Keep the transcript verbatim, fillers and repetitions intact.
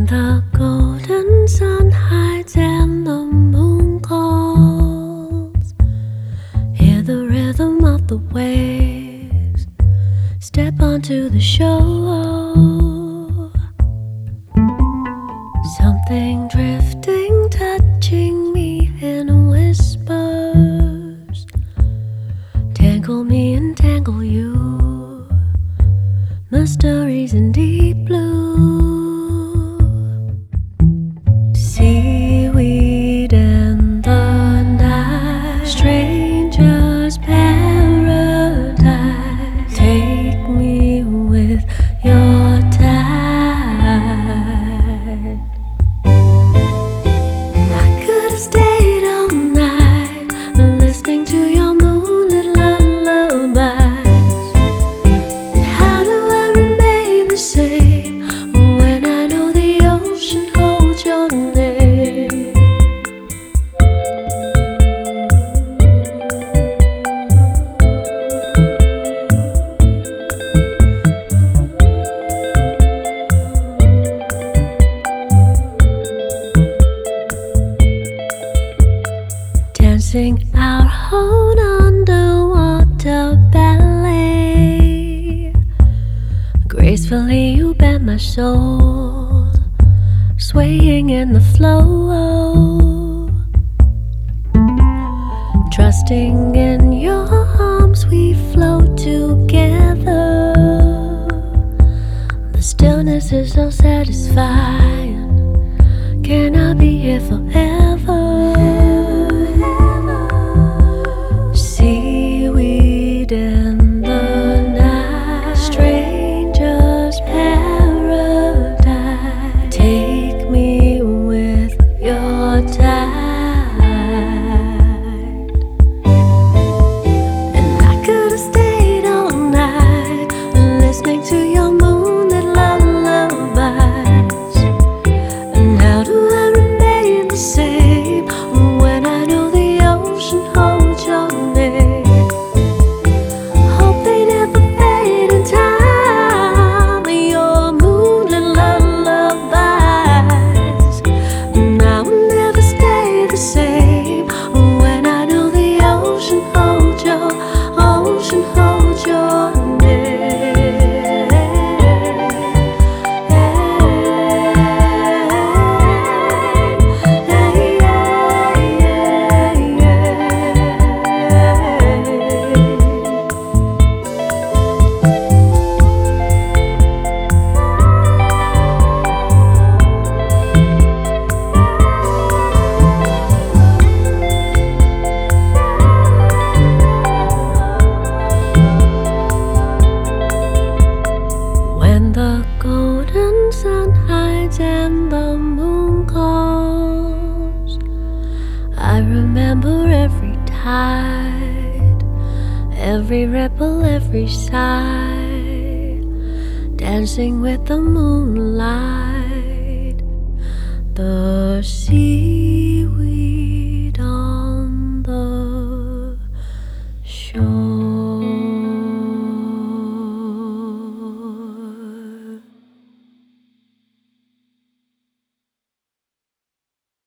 the golden sun hides and the moon calls, hear the rhythm of the waves, step onto the shore. Something drifting, touching me in whispers, tangle me and tangle you, mysteries in deep blue. Seaweed in the night, stranger's paradise. Take me with your tide. I could have stayed all night, listening to your moonlit lullabies. And how do I remain the same when I know the ocean holds your name? Dancing our own underwater ballet, gracefully you bend my soul, swaying in the flow. Trusting in your arms we float together. The stillness is so satisfying. Can I be here forever? Seaweed in the night, stranger's paradise. Take me with your tide. And I could have stayed all night, listening to your moonlit lullabies. And how do I remain the same when I know the ocean holds your name? Hope they never fade in time, your moonlit lullabies. And I will never stay the same when I know the ocean holds your, ocean holds your name. When the golden sun hides and the moon calls, I remember every tide, every ripple, every sigh, dancing with the moonlight. The